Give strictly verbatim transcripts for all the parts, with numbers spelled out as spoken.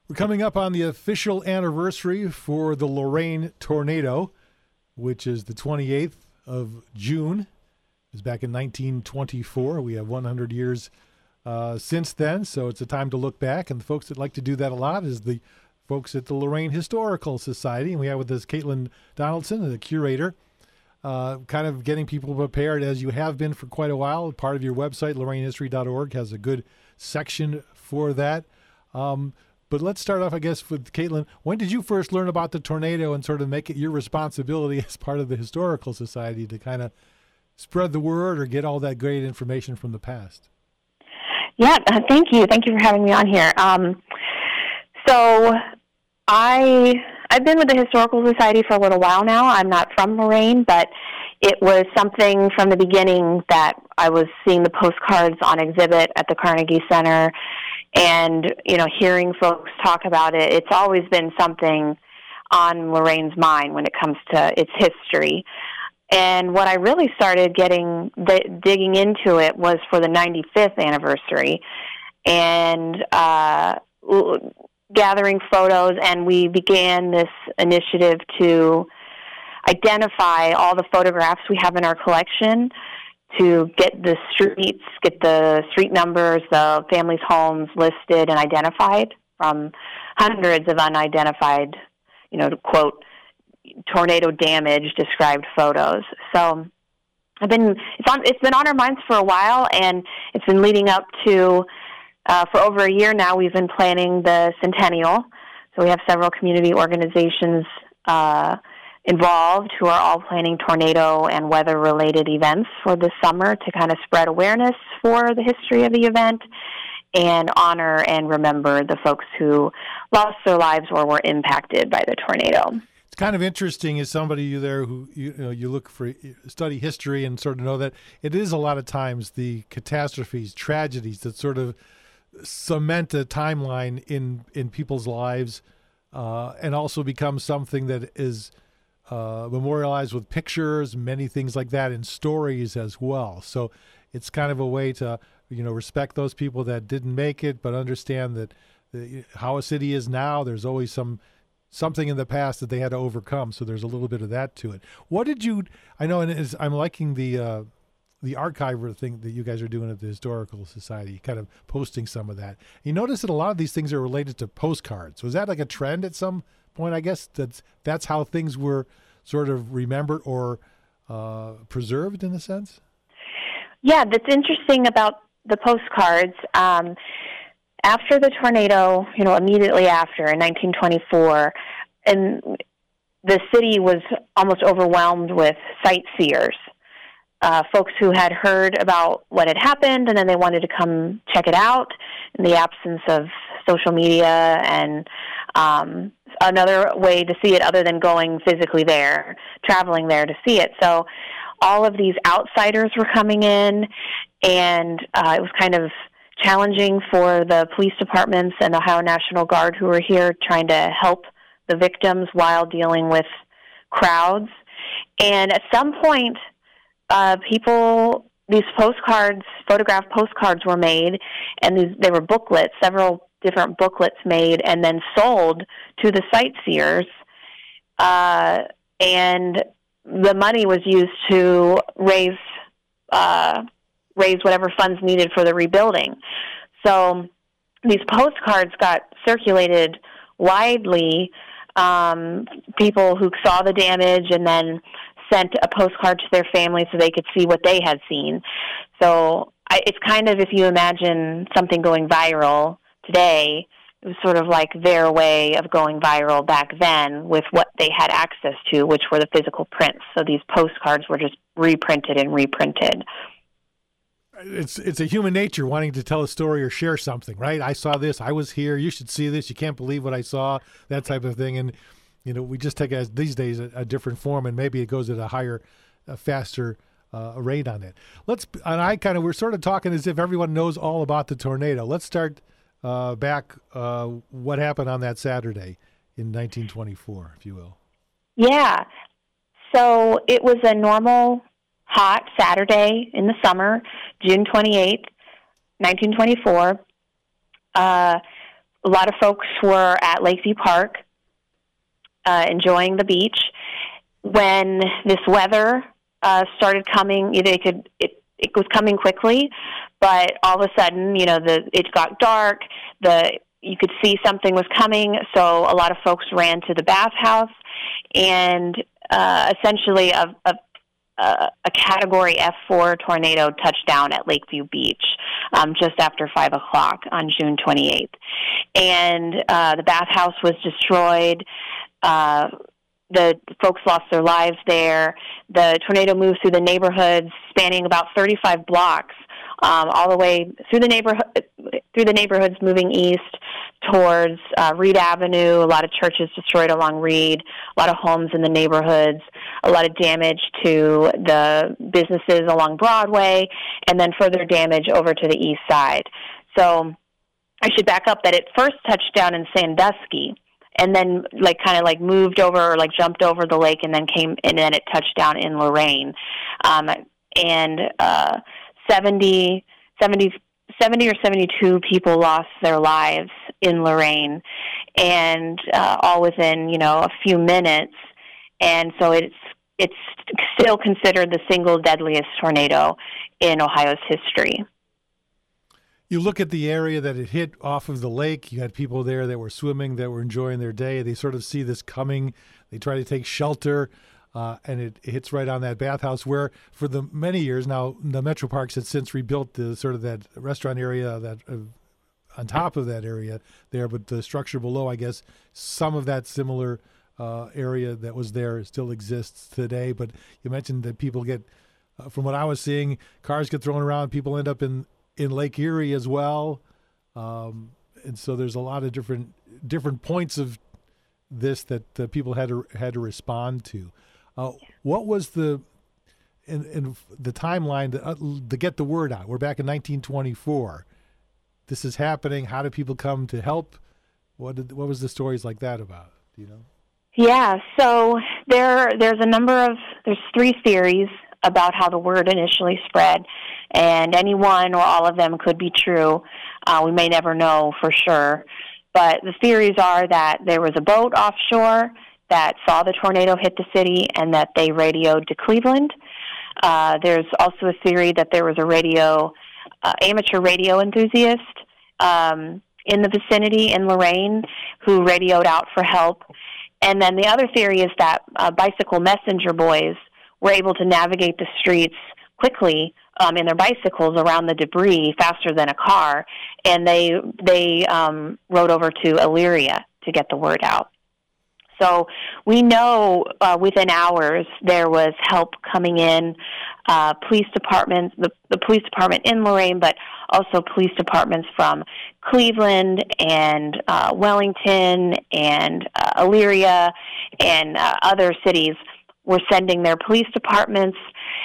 We're coming up on the official anniversary for the Lorain tornado, which is the twenty-eighth of June. It was back in nineteen twenty-four. We have one hundred years uh, since then, so it's a time to look back. And the folks that like to do that a lot is the folks at the Lorain Historical Society. And we have with us Caitlin Donaldson, the curator, uh, kind of getting people prepared as you have been for quite a while. Part of your website, lorain history dot org, has a good section for that. Um, But let's start off, I guess, with Caitlin. When did you first learn about the tornado and sort of make it your responsibility as part of the Historical Society to kind of spread the word or get all that great information from the past? Yeah, uh, thank you. Thank you for having me on here. Um, so I, I've been with the Historical Society for a little while now. I'm not from Lorain, but it was something from the beginning that I was seeing the postcards on exhibit at the Carnegie Center. And, you know, hearing folks talk about it, it's always been something on Lorain's mind when it comes to its history. And what I really started getting, the, digging into it was for the ninety-fifth anniversary and uh, gathering photos, and we began this initiative to identify all the photographs we have in our collection, to get the streets, get the street numbers, the families' homes listed and identified from hundreds of unidentified, you know, to quote, tornado damage described photos. So I've been, it's on, it's been on our minds for a while, and it's been leading up to, uh, for over a year now, we've been planning the centennial. So we have several community organizations, uh, involved who are all planning tornado and weather-related events for this summer to kind of spread awareness for the history of the event and honor and remember the folks who lost their lives or were impacted by the tornado. It's kind of interesting as somebody you there who you, you know you look for study history and sort of know that it is a lot of times the catastrophes, tragedies that sort of cement a timeline in in people's lives uh, and also become something that is Uh, memorialized with pictures, many things like that, and stories as well. So it's kind of a way to, you know, respect those people that didn't make it, but understand that the, how a city is now, there's always some something in the past that they had to overcome. So there's a little bit of that to it. What did you? I know, and is, I'm liking the uh, the archiver thing that you guys are doing at the Historical Society, kind of posting some of that. You notice that a lot of these things are related to postcards. Was that like a trend at some point? I guess that's that's how things were sort of remembered or uh, preserved in a sense. Yeah, that's interesting about the postcards. Um, after the tornado, you know, immediately after in nineteen twenty-four, and the city was almost overwhelmed with sightseers, uh, folks who had heard about what had happened, and then they wanted to come check it out in the absence of social media and um, another way to see it other than going physically there, traveling there to see it. So all of these outsiders were coming in, and uh, it was kind of challenging for the police departments and the Ohio National Guard who were here trying to help the victims while dealing with crowds. And at some point, uh, people, these postcards, photographed postcards were made, and these, they were booklets, several different booklets made and then sold to the sightseers, uh, and the money was used to raise uh, raise whatever funds needed for the rebuilding. So these postcards got circulated widely. Um, people who saw the damage and then sent a postcard to their family so they could see what they had seen. So I, it's kind of, if you imagine something going viral today, it was sort of like their way of going viral back then with what they had access to, which were the physical prints. So these postcards were just reprinted and reprinted. It's it's a human nature wanting to tell a story or share something, right? I saw this, I was here, you should see this, you can't believe what I saw, that type of thing. And, you know, we just take it as these days a, a different form, and maybe it goes at a higher, a faster uh, rate on it. Let's, and I kind of, we're sort of talking as if everyone knows all about the tornado. Let's start Uh, back, uh, what happened on that Saturday in nineteen twenty-four, if you will. Yeah. So it was a normal, hot Saturday in the summer, June twenty-eighth, nineteen twenty-four. Uh, a lot of folks were at Lakeview Park uh, enjoying the beach. When this weather uh, started coming, either it could it, it was coming quickly, but all of a sudden, you know, the it got dark. The you could see something was coming, so a lot of folks ran to the bathhouse, and uh, essentially a, a a Category F four tornado touched down at Lakeview Beach um, just after five o'clock on June twenty-eighth. And uh, the bathhouse was destroyed. Uh, the folks lost their lives there. The tornado moved through the neighborhoods, spanning about thirty-five blocks, um, all the way through the neighborhood, through the neighborhoods, moving east towards uh, Reed Avenue. A lot of churches destroyed along Reed, a lot of homes in the neighborhoods, a lot of damage to the businesses along Broadway, and then further damage over to the east side. So I should back up that it first touched down in Sandusky, and then like kind of like moved over or like jumped over the lake, and then came and then it touched down in Lorain, um, and uh, seventy, seventy, seventy or seventy-two people lost their lives in Lorain, and uh, all within you know a few minutes, and so it's it's still considered the single deadliest tornado in Ohio's history. You look at the area that it hit off of the lake. You had people there that were swimming, that were enjoying their day. They sort of see this coming. They try to take shelter, uh, and it, it hits right on that bathhouse where, for the many years now, the Metro Parks had since rebuilt the sort of that restaurant area that uh, on top of that area there, but the structure below, I guess, some of that similar uh, area that was there still exists today. But you mentioned that people get, uh, from what I was seeing, cars get thrown around. People end up in in Lake Erie as well, um, and so there's a lot of different different points of this that uh, people had to had to respond to. Uh, what was the in, in the timeline to, uh, to get the word out? We're back in nineteen twenty-four. This is happening. How did people come to help? What did what was the stories like that about? Do you know? Yeah, so there there's a number of there's three theories about how the word initially spread, and any one or all of them could be true. Uh, we may never know for sure, but the theories are that there was a boat offshore that saw the tornado hit the city and that they radioed to Cleveland. Uh, there's also a theory that there was a radio, uh, amateur radio enthusiast um, in the vicinity in Lorain who radioed out for help. And then the other theory is that uh, bicycle messenger boys were able to navigate the streets quickly um, in their bicycles around the debris faster than a car, and they they um, rode over to Elyria to get the word out. So we know uh, within hours there was help coming in, uh, police departments, the, the police department in Lorain, but also police departments from Cleveland and uh, Wellington and uh, Elyria and uh, other cities were sending their police departments.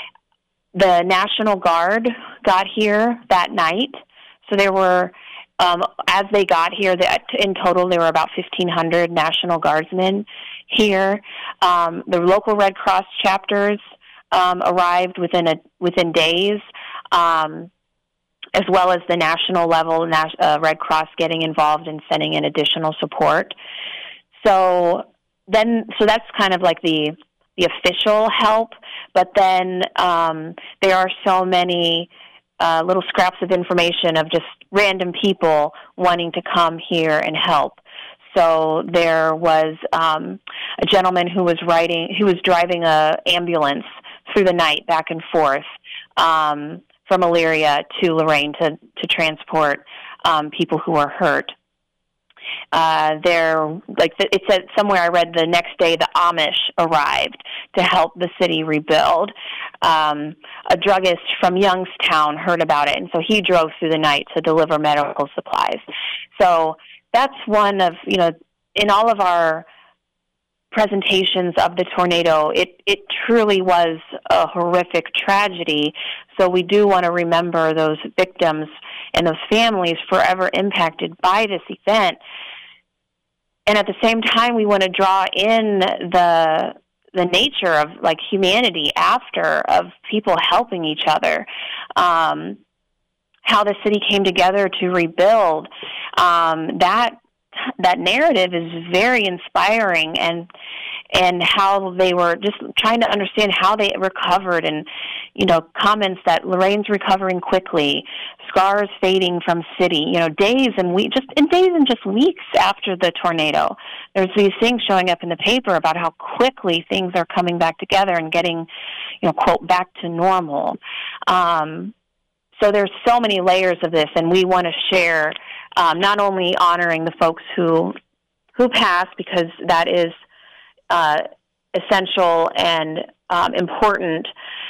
The National Guard got here that night, so there were, um, as they got here, in total there were about fifteen hundred National Guardsmen here. Um, the local Red Cross chapters um, arrived within a within days, um, as well as the national level uh, Red Cross getting involved and sending in additional support. So then, so that's kind of like the the official help, but then um, there are so many uh, little scraps of information of just random people wanting to come here and help. So there was um, a gentleman who was riding, who was driving a ambulance through the night back and forth um, from Elyria to Lorain to, to transport um, people who were hurt. Uh, there, like the, it said somewhere I read the next day the Amish arrived to help the city rebuild. Um, a druggist from Youngstown heard about it, and so he drove through the night to deliver medical supplies. So that's one of, you know, in all of our presentations of the tornado, it, it truly was a horrific tragedy. So we do want to remember those victims and those families forever impacted by this event. And at the same time, we want to draw in the the nature of like humanity after, of people helping each other, um, how the city came together to rebuild. Um, that that narrative is very inspiring, and and how they were just trying to understand how they recovered, and, you know, comments that Lorraine's recovering quickly, scars fading from city, you know, days and weeks, just in days and just weeks after the tornado. There's these things showing up in the paper about how quickly things are coming back together and getting, you know, quote, back to normal. Um, so there's so many layers of this, and we want to share, um, not only honoring the folks who who passed, because that is uh, essential and um, important,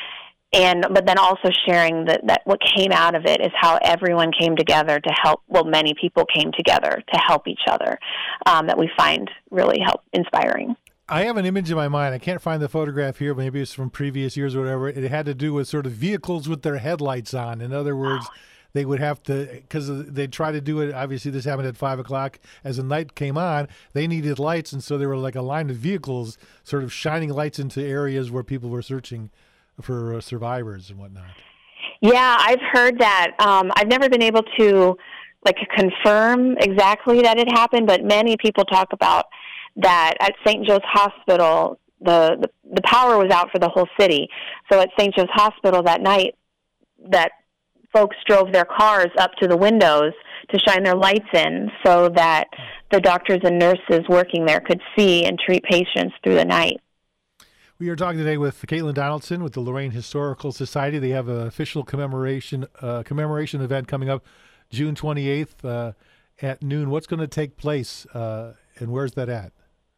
and but then also sharing that, that what came out of it is how everyone came together to help, well, many people came together to help each other, um, that we find really help inspiring. I have an image in my mind. I can't find the photograph here. Maybe it's from previous years or whatever. It had to do with sort of vehicles with their headlights on. In other words, oh. they would have to, because they try to do it. Obviously, this happened at five o'clock. As the night came on, they needed lights, and so there were like a line of vehicles sort of shining lights into areas where people were searching for uh, survivors and whatnot. Yeah, I've heard that. Um, I've never been able to like confirm exactly that it happened, but many people talk about that at Saint Joe's Hospital, the, the the power was out for the whole city. So at Saint Joe's Hospital that night, that folks drove their cars up to the windows to shine their lights in so that the doctors and nurses working there could see and treat patients through the night. We are talking today with Caitlin Donaldson with the Lorain Historical Society. They have an official commemoration uh, commemoration event coming up June twenty-eighth uh, at noon. What's going to take place, uh, and where's that at?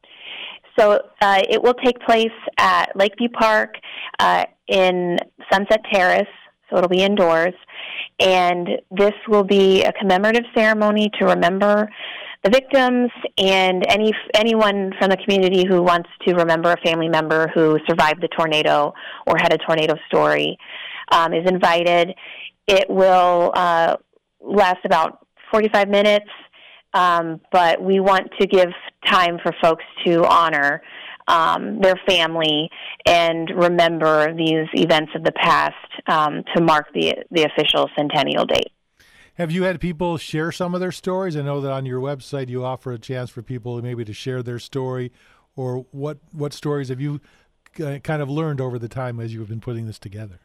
So uh, it will take place at Lakeview Park uh, in Sunset Terrace, so it'll be indoors. And this will be a commemorative ceremony to remember the victims and any anyone from the community who wants to remember a family member who survived the tornado or had a tornado story um, is invited. It will uh, last about forty-five minutes. Um, but we want to give time for folks to honor um, their family and remember these events of the past um, to mark the the official centennial date. Have you had people share some of their stories? I know that on your website you offer a chance for people maybe to share their story, or what, what stories have you kind of learned over the time as you've been putting this together?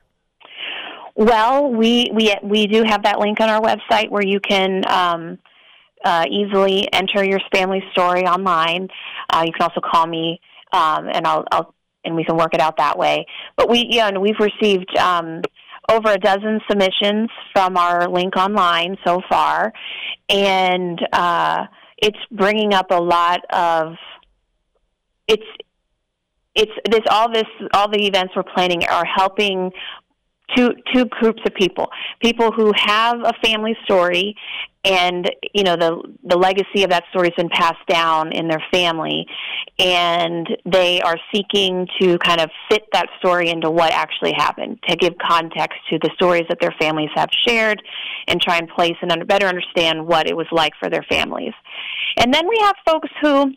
Well, we, we, we do have that link on our website where you can um, Uh, easily enter your family story online. Uh, you can also call me, um, and I'll, I'll and we can work it out that way. But we, you know, we've received um, over a dozen submissions from our link online so far, and uh, it's bringing up a lot of it's it's this all this all the events we're planning are helping two two groups of people, people who have a family story, and, you know, the the legacy of that story has been passed down in their family, and they are seeking to kind of fit that story into what actually happened, to give context to the stories that their families have shared and try and place and under, better understand what it was like for their families. And then we have folks who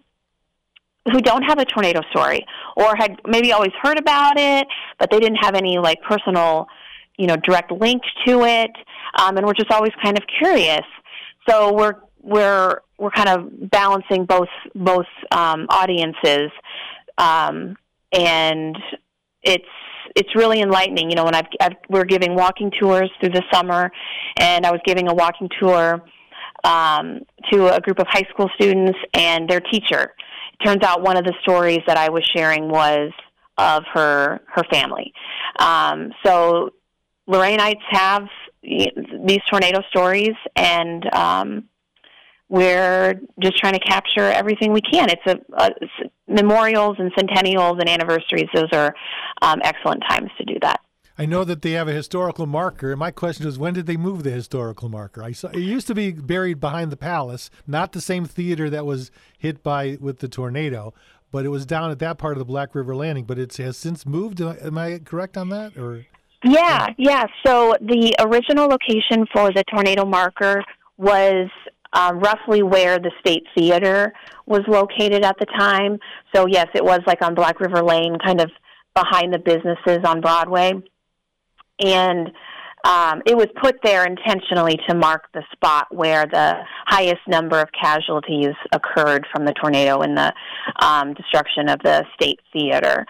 who don't have a tornado story, or had maybe always heard about it, but they didn't have any like personal, you know, direct link to it, um, and we're just always kind of curious. So we're we're we're kind of balancing both both um, audiences, um, and it's it's really enlightening. You know, when I've, I've we're giving walking tours through the summer, and I was giving a walking tour um, to a group of high school students and their teacher. Turns out one of the stories that I was sharing was of her her family. Um, so Lorainites have these tornado stories, and um, we're just trying to capture everything we can. It's a, a it's memorials and centennials and anniversaries. Those are um, excellent times to do that. I know that they have a historical marker. My question is, when did they move the historical marker? I saw it used to be buried behind the palace, not the same theater that was hit by with the tornado, but it was down at that part of the Black River Landing. But it has since moved. Am I correct on that? Or yeah, yeah. So the original location for the tornado marker was um, roughly where the State Theater was located at the time. So yes, it was like on Black River Lane, kind of behind the businesses on Broadway. And Um, it was put there intentionally to mark the spot where the highest number of casualties occurred from the tornado and the um, destruction of the State Theater.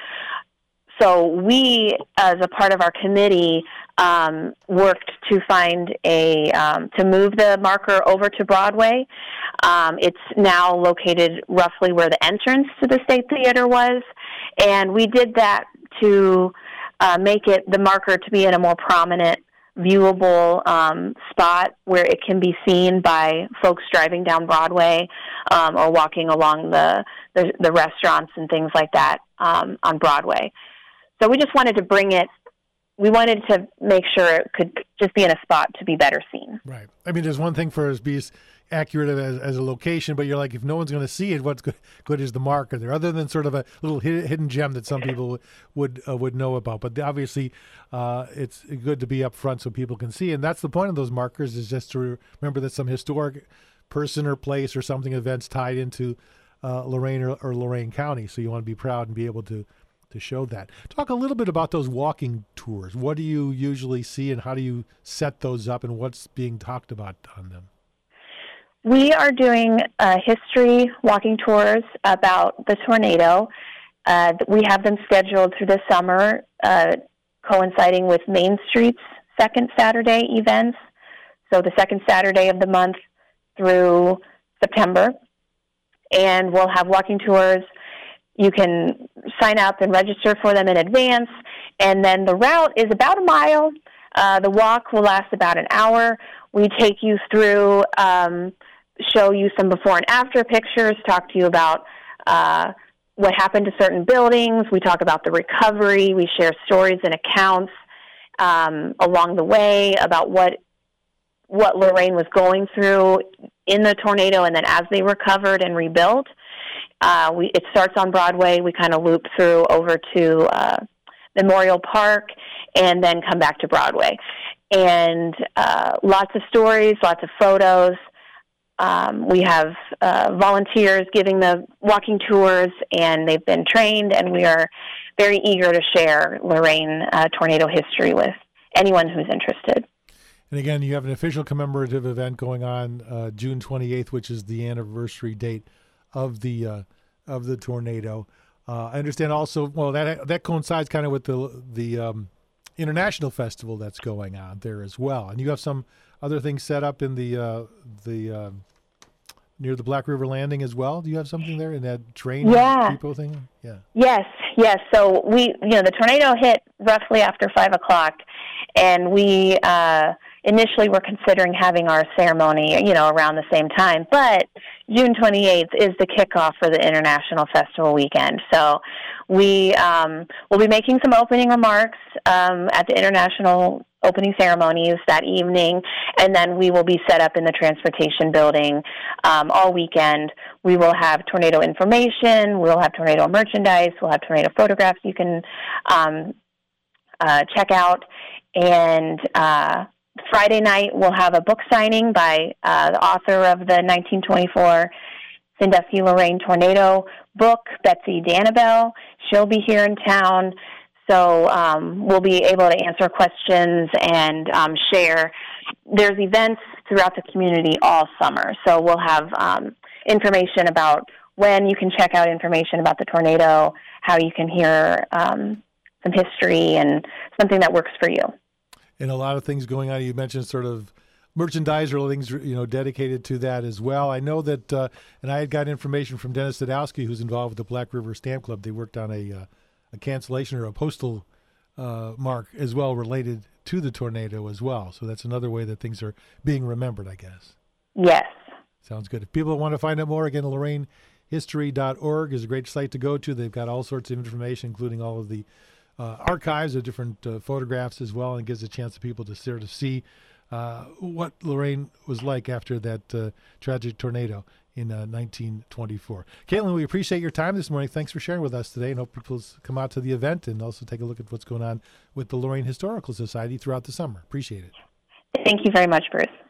So we, as a part of our committee, um, worked to find a um, to move the marker over to Broadway. Um, it's now located roughly where the entrance to the State Theater was, and we did that to uh, make it the marker to be in a more prominent, viewable um, spot where it can be seen by folks driving down Broadway um, or walking along the, the the restaurants and things like that um, on Broadway. So we just wanted to bring it, we wanted to make sure it could just be in a spot to be better seen. Right. I mean, there's one thing for us to be as accurate as, as a location, but you're like, if no one's going to see it, what's good, good is the marker there, other than sort of a little hidden gem that some people would uh, would know about. But obviously, uh, it's good to be up front so people can see. And that's the point of those markers, is just to remember that some historic person or place or something, events tied into uh, Lorain or, or Lorain County. So you want to be proud and be able to to show that. Talk a little bit about those walking tours. What do you usually see, and how do you set those up, and what's being talked about on them? We are doing uh, history walking tours about the tornado. Uh, we have them scheduled through the summer, uh, coinciding with Main Street's second Saturday events. So the second Saturday of the month through September. And we'll have walking tours. You can sign up and register for them in advance, and then the route is about a mile. Uh, the walk will last about an hour. We take you through, um, show you some before and after pictures, talk to you about uh, what happened to certain buildings. We talk about the recovery. We share stories and accounts um, along the way about what what Lorain was going through in the tornado, and then as they recovered and rebuilt. Uh, we, it starts on Broadway. We kind of loop through over to uh, Memorial Park and then come back to Broadway. And uh, lots of stories, lots of photos. Um, we have uh, volunteers giving the walking tours, and they've been trained, and we are very eager to share Lorain uh, tornado history with anyone who's interested. And again, you have an official commemorative event going on uh, June twenty-eighth, which is the anniversary date of the uh, of the tornado. Uh, I understand also, well, that that coincides kind of with the the um, international festival that's going on there as well. And you have some other things set up in the uh, the uh, near the Black River Landing as well. Do you have something there in that train yeah. depot thing? Yeah. Yes, yes. So we, you know, the tornado hit roughly after five o'clock, and we uh, initially were considering having our ceremony, you know, around the same time. But June twenty-eighth is the kickoff for the International Festival weekend. So we um, will be making some opening remarks um, at the International opening ceremonies that evening, and then we will be set up in the transportation building um, all weekend. We will have tornado information, we'll have tornado merchandise, we'll have tornado photographs you can um, uh, check out, and uh, Friday night we'll have a book signing by uh, the author of the nineteen twenty-four Sandusky Lorain tornado book, Betsy Danabel. She'll be here in town. So um, we'll be able to answer questions and um, share. There's events throughout the community all summer. So we'll have um, information about when you can check out information about the tornado, how you can hear um, some history, and something that works for you. And a lot of things going on. You mentioned sort of merchandise or things, you know, dedicated to that as well. I know that, uh, and I had got information from Dennis Sadowski, who's involved with the Black River Stamp Club. They worked on a uh, a cancellation or a postal uh, mark as well related to the tornado as well. So that's another way that things are being remembered, I guess. Yes. Sounds good. If people want to find out more, again, Lorain History dot org is a great site to go to. They've got all sorts of information, including all of the uh, archives of different uh, photographs as well, and it gives a chance to people to sort of see uh, what Lorain was like after that uh, tragic tornado in uh, nineteen twenty-four. Caitlin, we appreciate your time this morning. Thanks for sharing with us today, and hope people come out to the event and also take a look at what's going on with the Lorain Historical Society throughout the summer. Appreciate it. Thank you very much, Bruce.